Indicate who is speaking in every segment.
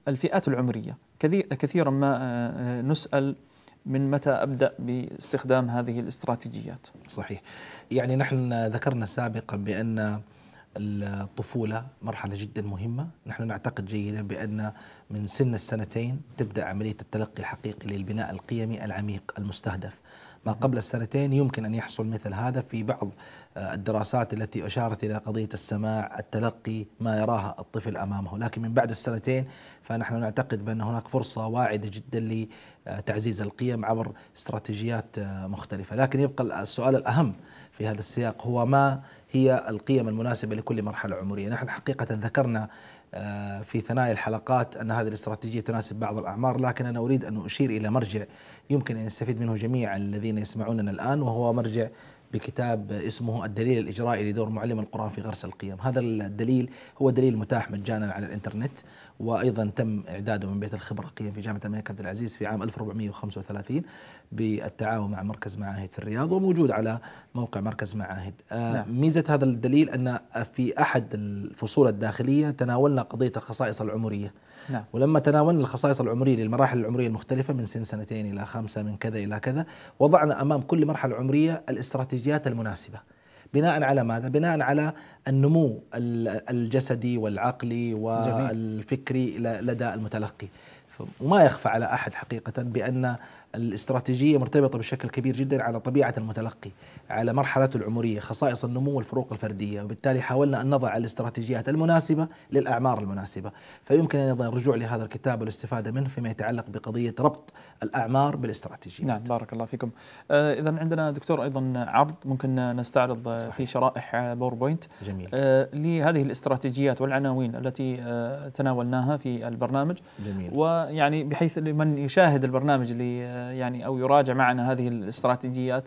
Speaker 1: الفئات العمرية. كثيرا ما نسأل من متى أبدأ باستخدام هذه الاستراتيجيات؟
Speaker 2: صحيح. يعني نحن ذكرنا سابقا بأن الطفولة مرحلة جدا مهمة. نحن نعتقد جيدا بأن من سن السنتين تبدأ عملية التلقي الحقيقي للبناء القيمي العميق المستهدف. ما قبل السنتين يمكن أن يحصل مثل هذا في بعض الدراسات التي أشارت إلى قضية السماع، التلقي، ما يراها الطفل أمامه. لكن من بعد السنتين فنحن نعتقد بأن هناك فرصة واعدة جدا لتعزيز القيم عبر استراتيجيات مختلفة. لكن يبقى السؤال الأهم في هذا السياق هو ما هي القيم المناسبة لكل مرحلة عمرية. نحن حقيقة ذكرنا في ثنايا الحلقات أن هذه الاستراتيجية تناسب بعض الأعمار، لكن أنا أريد أن أشير إلى مرجع يمكن أن يستفيد منه جميع الذين يسمعوننا الآن، وهو مرجع بكتاب اسمه الدليل الإجرائي لدور معلم القرآن في غرس القيم. هذا الدليل هو دليل متاح مجانا على الإنترنت، وأيضا تم إعداده من بيت الخبرة قيم في جامعة الملك عبد العزيز في عام 1435 بالتعاون مع مركز معاهد في الرياض، وموجود على موقع مركز معاهد. ميزة هذا الدليل أن في أحد الفصول الداخلية تناولنا قضية الخصائص العمرية.
Speaker 1: نعم.
Speaker 2: ولما تناولنا الخصائص العمرية للمراحل العمرية المختلفة من سن 2 إلى 5، من كذا إلى كذا، وضعنا أمام كل مرحلة عمرية الاستراتيجيات المناسبة. بناء على ماذا؟ بناء على النمو الجسدي والعقلي والفكري لدى المتلقي. وما يخفى على أحد حقيقة بأن الاستراتيجية مرتبطة بشكل كبير جدا على طبيعة المتلقي، على مرحلته العمرية، خصائص النمو والفروق الفردية، وبالتالي حاولنا أن نضع الاستراتيجيات المناسبة للأعمار المناسبة. فيمكن أيضا الرجوع لهذا الكتاب والاستفادة منه فيما يتعلق بقضية ربط الأعمار بالاستراتيجية.
Speaker 1: نعم، بارك الله فيكم. إذا عندنا دكتور أيضا عرض ممكن نستعرض صحيح. في شرائح باوربوينت
Speaker 2: جميل.
Speaker 1: لهذه الاستراتيجيات والعناوين التي تناولناها في البرنامج.
Speaker 2: جميل.
Speaker 1: ويعني بحيث لمن يشاهد البرنامج يعني أو يراجع معنا هذه الاستراتيجيات،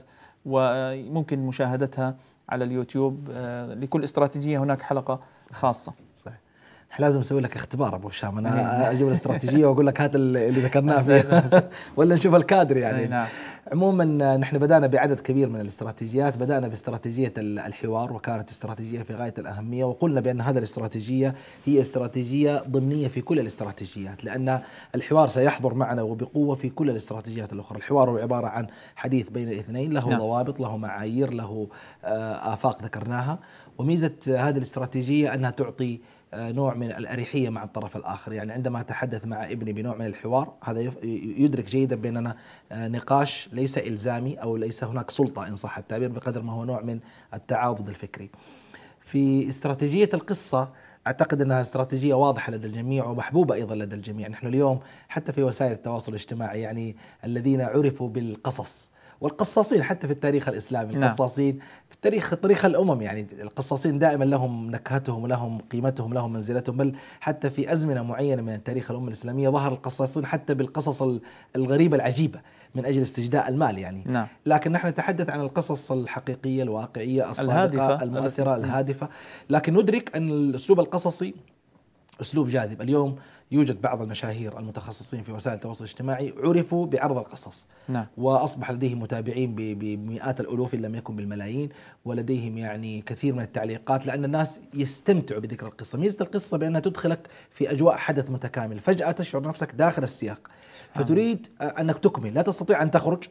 Speaker 1: وممكن مشاهدتها على اليوتيوب. لكل استراتيجية هناك حلقة خاصة.
Speaker 2: احنا لازم نسوي لك اختبار ابو هشام، انا اجيب الاستراتيجيه واقول لك هات اللي ذكرناه فيها ولا نشوف الكادر يعني.
Speaker 1: نعم.
Speaker 2: عموما نحن بدأنا بعدد كبير من الاستراتيجيات. بدأنا باستراتيجية الحوار، وكانت استراتيجية في غاية الأهمية، وقلنا بأن هذه الاستراتيجية هي استراتيجية ضمنية في كل الاستراتيجيات، لأن الحوار سيحضر معنا وبقوة في كل الاستراتيجيات الأخرى. الحوار هو عبارة عن حديث بين الاثنين، له ضوابط، له معايير، له آفاق ذكرناها. وميزة هذه الاستراتيجية أنها تعطي نوع من الأريحية مع الطرف الآخر. يعني عندما أتحدث مع ابني بنوع من الحوار، هذا يدرك جيدا بأننا نقاش ليس إلزامي أو ليس هناك سلطة إن صح التعبير، بقدر ما هو نوع من التعاضد الفكري. في استراتيجية القصة أعتقد أنها استراتيجية واضحة لدى الجميع ومحبوبة أيضا لدى الجميع. نحن اليوم حتى في وسائل التواصل الاجتماعي يعني الذين عرفوا بالقصص والقصاصين حتى في التاريخ الإسلامي، القصاصين في تاريخ الأمم، يعني القصاصين دائما لهم نكهتهم ولهم قيمتهم، لهم منزلتهم. بل حتى في أزمنة معينة من تاريخ الأمة الإسلامية ظهر القصاصين حتى بالقصص الغريبة العجيبة من أجل استجداء المال يعني.
Speaker 1: نعم.
Speaker 2: لكن نحن نتحدث عن القصص الحقيقية الواقعية
Speaker 1: الصادقة
Speaker 2: المؤثرة الهادفة. لكن ندرك أن الأسلوب القصصي أسلوب جاذب. اليوم يوجد بعض المشاهير المتخصصين في وسائل التواصل الاجتماعي عرفوا بعرض القصص.
Speaker 1: نعم.
Speaker 2: وأصبح لديهم متابعين بمئات الألوف إن لم يكن بالملايين، ولديهم يعني كثير من التعليقات، لأن الناس يستمتعوا بذكر القصة. ميزة القصة بأنها تدخلك في أجواء حدث متكامل، فجأة تشعر نفسك داخل السياق، فتريد أنك تكمل، لا تستطيع أن تخرج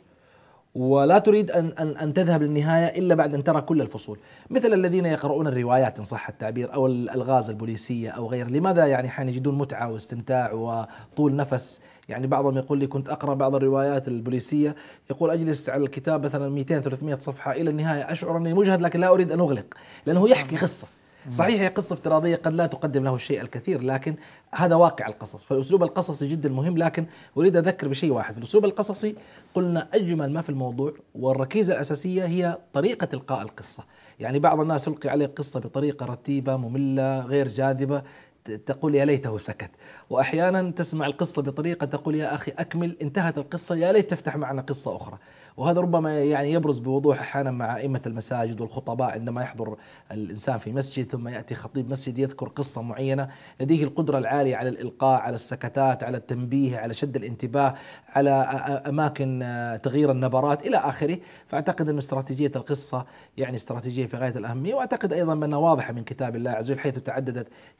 Speaker 2: ولا تريد أن تذهب للنهاية إلا بعد أن ترى كل الفصول. مثل الذين يقرؤون الروايات إن صح التعبير أو الألغاز البوليسية أو غيره. لماذا يعني حين يجدون متعة واستمتاع وطول نفس؟ يعني بعضهم يقول لي كنت أقرأ بعض الروايات البوليسية، يقول أجلس على الكتاب مثلا 200-300 صفحة إلى النهاية أشعر أني مجهد لكن لا أريد أن أغلق، لأنه يحكي قصة. صحيح هي قصة افتراضية قد لا تقدم له الشيء الكثير، لكن هذا واقع القصص. فالأسلوب القصصي جدا مهم. لكن أريد أذكر بشيء واحد في الأسلوب القصصي، قلنا أجمل ما في الموضوع والركيزة الأساسية هي طريقة إلقاء القصة. يعني بعض الناس يلقي عليه قصة بطريقة رتيبة مملة غير جاذبة، تقول يا ليته سكت. وأحيانا تسمع القصة بطريقة تقول يا أخي أكمل، انتهت القصة، يا ليت تفتح معنا قصة أخرى. وهذا ربما يعني يبرز بوضوح أحيانا مع أئمة المساجد والخطباء، عندما يحضر الإنسان في مسجد ثم يأتي خطيب مسجد يذكر قصة معينة، لديه القدرة العالية على الإلقاء، على السكتات، على التنبيه، على شد الانتباه، على أماكن تغيير النبرات إلى آخره. فأعتقد أن استراتيجية القصة يعني استراتيجية في غاية الأهمية. وأعتقد أيضا أنها واضحة من كتاب الله عز وجل، حيث تعددت كثير من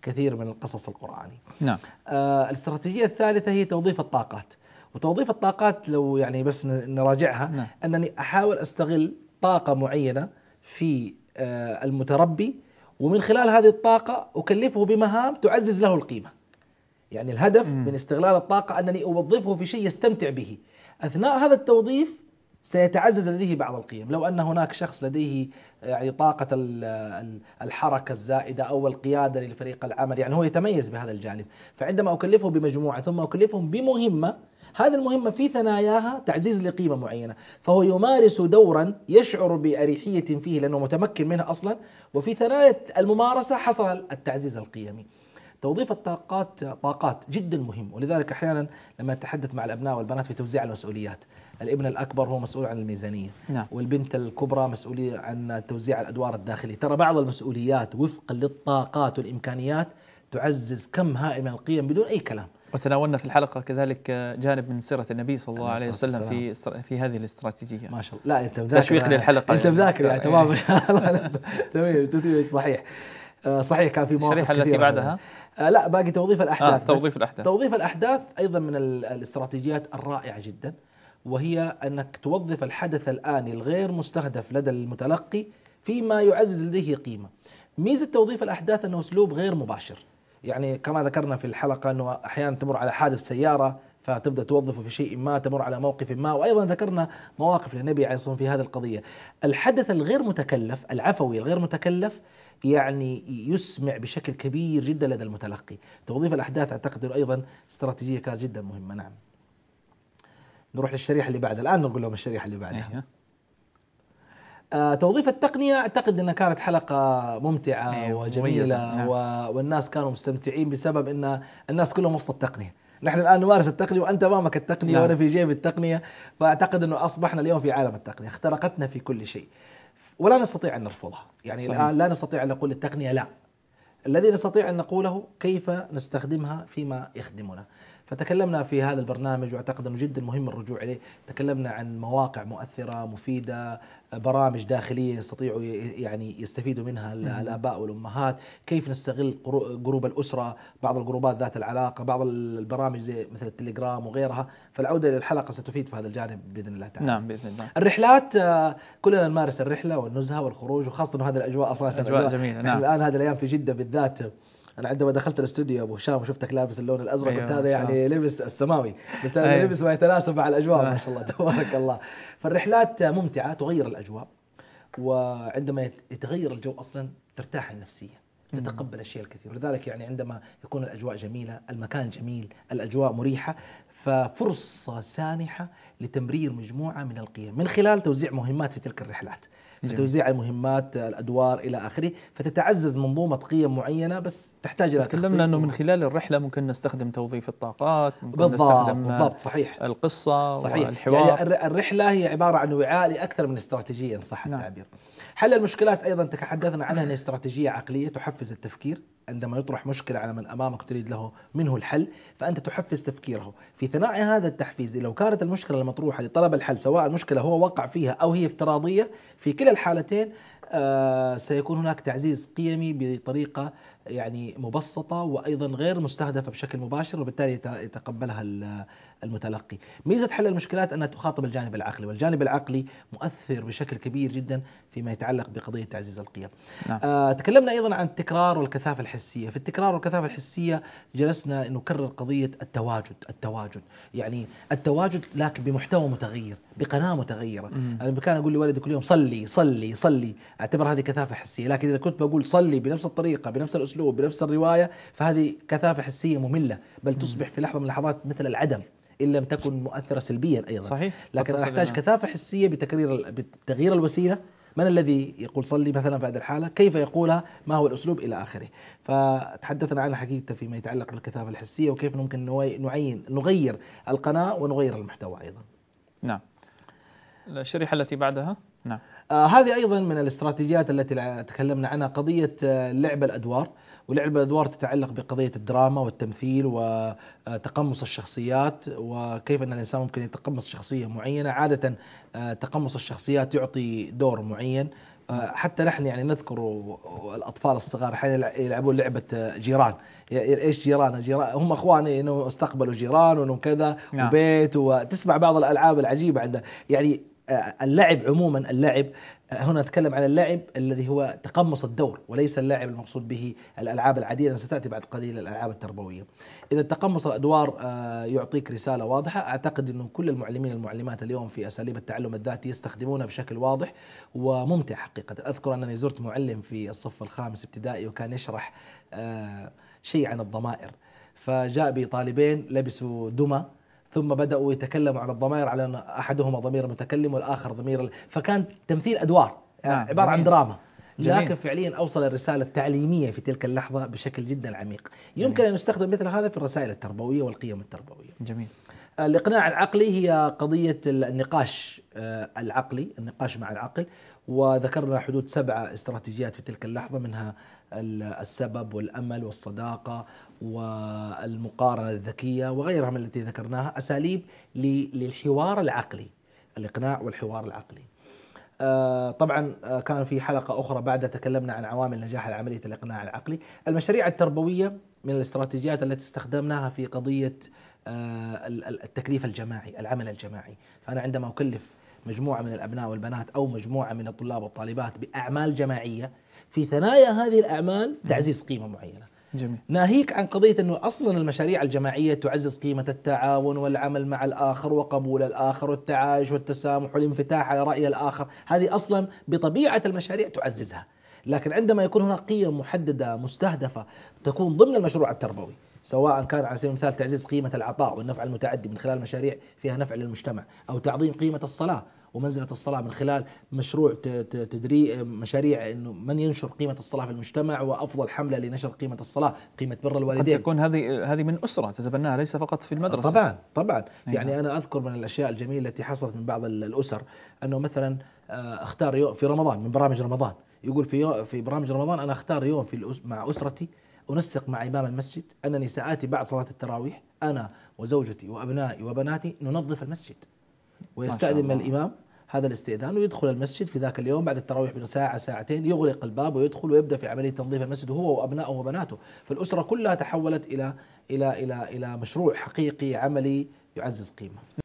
Speaker 2: القصص القرآني.
Speaker 1: نعم.
Speaker 2: الاستراتيجية الثالثة هي توظيف الطاقات. وتوظيف الطاقات لو يعني بس نراجعها،
Speaker 1: نعم.
Speaker 2: أنني أحاول أستغل طاقة معينة في المتربي، ومن خلال هذه الطاقة أكلفه بمهام تعزز له القيمة. يعني الهدف من استغلال الطاقة أنني أوظفه في شيء يستمتع به. أثناء هذا التوظيف سيتعزز لديه بعض القيم. لو أن هناك شخص لديه يعني طاقة الحركة الزائدة أو القيادة للفريق العمل، يعني هو يتميز بهذا الجانب، فعندما أكلفه بمجموعة ثم أكلفهم بمهمة، هذه المهمة في ثناياها تعزيز لقيمة معينة، فهو يمارس دورا يشعر بأريحية فيه لأنه متمكن منه أصلا، وفي ثنايا الممارسة حصل التعزيز القيمي. توظيف طاقات جدا مهم، ولذلك أحيانا لما أتحدث مع الأبناء والبنات في توزيع المسؤوليات، الابن الأكبر هو مسؤول عن الميزانية،
Speaker 1: نعم.
Speaker 2: والبنت الكبرى مسؤولية عن توزيع الأدوار الداخلية. ترى بعض المسؤوليات وفقا للطاقات والإمكانيات تعزز كم هائل من القيم بدون أي كلام.
Speaker 1: وتناولنا في الحلقة كذلك جانب من سيرة النبي صلى الله عليه وسلم في هذه الاستراتيجية.
Speaker 2: ما شاء الله. لا أنت مذاكر،
Speaker 1: تشويق للحلقة،
Speaker 2: أنت مذاكر يعني تمام. تمام صحيح. صحيح كان في مواقف
Speaker 1: الشريحة التي بعدها
Speaker 2: لا باقي توظيف الأحداث.
Speaker 1: توظيف
Speaker 2: الأحداث أيضا من الاستراتيجيات الرائعة جدا، وهي أنك توظف الحدث الآني الغير مستهدف لدى المتلقي فيما يعزز لديه قيمة. ميزة توظيف الأحداث أنه أسلوب غير مباشر، يعني كما ذكرنا في الحلقة أنه أحيانا تمر على حادث سيارة فتبدأ توظفه في شيء ما، تمر على موقف ما، وأيضا ذكرنا مواقف للنبي عليه الصلاة والسلام في هذه القضية. الحدث الغير متكلف، العفوي الغير متكلف، يعني يسمع بشكل كبير جدا لدى المتلقي. توظيف الأحداث أعتقد أنه أيضا استراتيجية كانت جدا مهمة. نعم. نروح للشريحة اللي بعدها الآن، نقول لهم الشريحة اللي بعدها. توظيف التقنية، أعتقد أنها كانت حلقة ممتعة وجميلة.
Speaker 1: نعم.
Speaker 2: والناس كانوا مستمتعين بسبب أن الناس كلهم وسط التقنية. نحن الآن نمارس التقنية وأنت أمامك التقنية. نعم. وأنا في جيب التقنية. فأعتقد أنه أصبحنا اليوم في عالم التقنية، اخترقتنا في كل شيء ولا نستطيع أن نرفضها. يعني صحيح. الآن لا نستطيع أن نقول التقنية لا، الذي نستطيع أن نقوله كيف نستخدمها فيما يخدمنا. فتكلمنا في هذا البرنامج، واعتقد انه جدا مهم الرجوع اليه. تكلمنا عن مواقع مؤثرة مفيدة، برامج داخلية يستطيعوا يعني يستفيدوا منها الآباء والأمهات، كيف نستغل جروب الأسرة، بعض الجروبات ذات العلاقة، بعض البرامج زي مثل التليجرام وغيرها. فالعودة إلى الحلقة ستفيد في هذا الجانب بإذن الله تعالى.
Speaker 1: نعم بإذن الله.
Speaker 2: الرحلات، كلنا نمارس الرحلة والنزهة والخروج، وخاصة أنه هذه الأجواء أصلا
Speaker 1: أجواء جميلة. نعم.
Speaker 2: الآن هذه الأيام في جدة بالذات، أنا عندما دخلت الاستوديو أبو هشام وشفتك لابس اللون الأزرق، قلت هذا يعني لبس السماوي، بس هذا لبس ما يتناسب مع الأجواء. ما شاء الله تبارك الله. فالرحلات ممتعة، تغير الأجواء، وعندما يتغير الجو أصلا ترتاح النفسية، تتقبل الشيء الكثير. لذلك يعني عندما يكون الأجواء جميلة، المكان جميل، الأجواء مريحة، ففرصة سانحة لتمرير مجموعة من القيم من خلال توزيع مهمات في تلك الرحلات، توزيع المهمات، الأدوار إلى آخره، فتتعزز منظومة قيم معينة بس تحتاج إلى
Speaker 1: تكلمنا أنه من خلال الرحلة ممكن نستخدم توظيف الطاقات، ممكن نستخدم
Speaker 2: بالضبط صحيح
Speaker 1: القصة
Speaker 2: صحيح.
Speaker 1: والحوار.
Speaker 2: يعني الرحلة هي عبارة عن وعاء لأكثر من استراتيجية إن صح التعبير. حل المشكلات أيضا تحدثنا عنها، أنها استراتيجية عقلية تحفز التفكير. عندما يطرح مشكلة على من أمامك تريد له منه الحل، فأنت تحفز تفكيره. في ثناء هذا التحفيز، لو كانت المشكلة المطروحة لطلب الحل، سواء المشكلة هو وقع فيها أو هي افتراضية، في كلا الحالتين سيكون هناك تعزيز قيمي بطريقة يعني مبسطة وأيضا غير مستهدفة بشكل مباشر، وبالتالي يتقبلها المتلقي. ميزة حل المشكلات أنها تخاطب الجانب العقلي، والجانب العقلي مؤثر بشكل كبير جدا فيما يتعلق بقضية تعزيز القيم. نعم. تكلمنا أيضا عن التكرار والكثافة الحسية. في التكرار والكثافة الحسية جلسنا نكرر قضية التواجد، يعني التواجد لكن بمحتوى متغير، بقناة متغيرة. أنا كان أقول لوالدي كل يوم صلي صلي صلي، أعتبر هذه كثافة حسية. لكن إذا كنت بقول صلي بنفس الطريقة، بنفس الأسلوب، بنفس الرواية، فهذه كثافة حسية مملة، بل تصبح في لحظة من اللحظات مثل العدم إن لم تكن مؤثرة سلبيا أيضا.
Speaker 1: صحيح.
Speaker 2: لكن أنا أحتاج كثافة حسية بتغيير الوسيلة، من الذي يقول صلي مثلا في هذه الحالة، كيف يقولها، ما هو الأسلوب إلى آخره. فتحدثنا عنها حقيقة فيما يتعلق بالكثافة الحسية، وكيف ممكن نغير القناة ونغير المحتوى أيضا.
Speaker 1: نعم. الشريحة التي بعدها. نعم.
Speaker 2: هذه أيضا من الاستراتيجيات التي تكلمنا عنها، قضية لعب الأدوار. ولعب الأدوار تتعلق بقضية الدراما والتمثيل وتقمص الشخصيات، وكيف أن الإنسان ممكن يتقمص شخصية معينة. عادة تقمص الشخصيات يعطي دور معين، حتى نحن يعني نذكر الأطفال الصغار أحيانا يلعبون لعبة جيران. إيش جيران؟ جيران هم أخواني، إنه استقبلوا جيران وإنه كذا
Speaker 1: نعم.
Speaker 2: وبيت، وتسمع بعض الألعاب العجيبة عنده يعني. اللعب عموما، اللعب هنا نتكلم عن اللعب الذي هو تقمص الدور، وليس اللعب المقصود به الألعاب العادية، لأن ستأتي بعد قليل الألعاب التربوية. إذا تقمص الأدوار يعطيك رسالة واضحة. أعتقد أنه كل المعلمين والمعلمات اليوم في أساليب التعلم الذاتي يستخدمونها بشكل واضح وممتع حقيقة. أذكر أنني زرت معلم في الصف الخامس ابتدائي وكان يشرح شيء عن الضمائر، فجاء بطالبين لبسوا دمى، ثم بدأوا يتكلموا عن الضمائر على أن أحدهما ضمير متكلم والآخر ضمير، فكان تمثيل أدوار عبارة عن دراما. لكن فعليا أوصل الرسالة التعليمية في تلك اللحظة بشكل جدا عميق. يمكن أن يستخدم مثل هذا في الرسائل التربوية والقيم التربوية.
Speaker 1: جميل.
Speaker 2: الإقناع العقلي هي قضية النقاش العقلي، النقاش مع العقل، وذكرنا حدود 7 استراتيجيات في تلك اللحظة، منها السبب والأمل والصداقة والمقارنة الذكية وغيرها من التي ذكرناها، أساليب للحوار العقلي، الإقناع والحوار العقلي. طبعا كان في حلقة أخرى بعد تكلمنا عن عوامل نجاح عملية الإقناع العقلي. المشاريع التربوية من الاستراتيجيات التي استخدمناها في قضية التكليف الجماعي، العمل الجماعي. فأنا عندما أكلف مجموعة من الأبناء والبنات أو مجموعة من الطلاب والطالبات بأعمال جماعية، في ثنايا هذه الأعمال تعزيز قيمة معينة.
Speaker 1: جميل.
Speaker 2: ناهيك عن قضية أنه أصلا المشاريع الجماعية تعزز قيمة التعاون والعمل مع الآخر وقبول الآخر والتعايش والتسامح والانفتاح على رأي الآخر، هذه أصلا بطبيعة المشاريع تعززها. لكن عندما يكون هناك قيم محددة مستهدفة تكون ضمن المشروع التربوي، سواء كان على سبيل المثال تعزيز قيمة العطاء والنفع المتعدي من خلال مشاريع فيها نفع للمجتمع، أو تعظيم قيمة الصلاة ومنزلة الصلاة من خلال مشروع تدريب مشاريع إنه من ينشر قيمة الصلاة في المجتمع، وأفضل حملة لنشر قيمة الصلاة، قيمة بر الوالدين.
Speaker 1: قد تكون هذه من أسرة تتبناها، ليس فقط في المدرسة.
Speaker 2: طبعا يعني أنا أذكر من الأشياء الجميلة التي حصلت من بعض الأسر أنه مثلا اختار يوم في رمضان من برامج رمضان، يقول في برامج رمضان أنا اختار يوم مع أسرتي أنسق مع إمام المسجد أنني سآتي بعد صلاة التراويح أنا وزوجتي وأبنائي وبناتي ننظف المسجد، ويستأذن من الإمام هذا الاستئذان ويدخل المسجد في ذاك اليوم بعد التراويح بساعة ساعتين، يغلق الباب ويدخل ويبدأ في عملية تنظيف المسجد هو وأبنائه وبناته. فالأسرة كلها تحولت إلى مشروع حقيقي عملي يعزز قيمة.